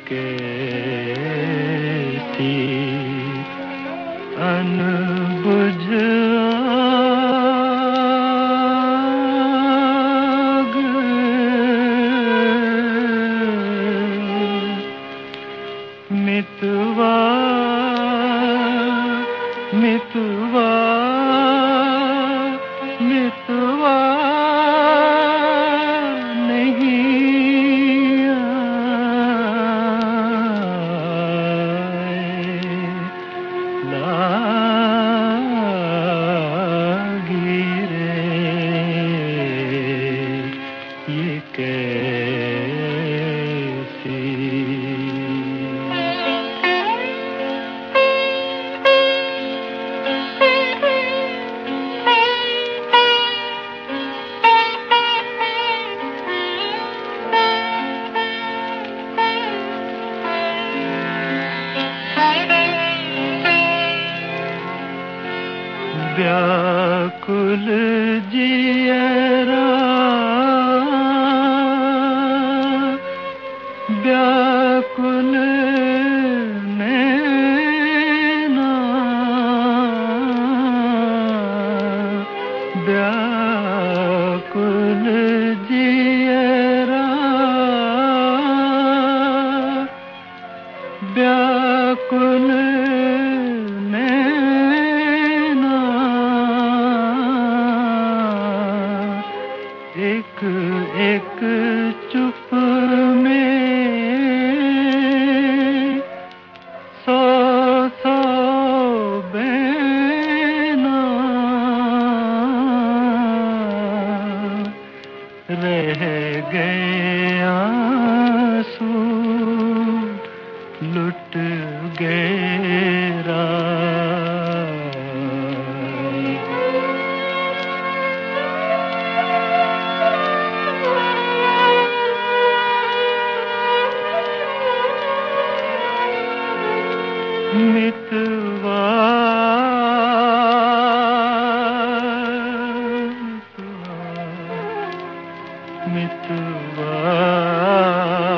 कैसी अनबुझ आग, मितवा मितवा मितवा नहीं आए, लागी रे ये कैसी। व्याकुल जियरा व्याकुल नैना, व्याकुल जियरा व्याकुल एक एक चुप में सौ सौ बैना, रह गए आंसू लुट गए राह। मितवा मितवा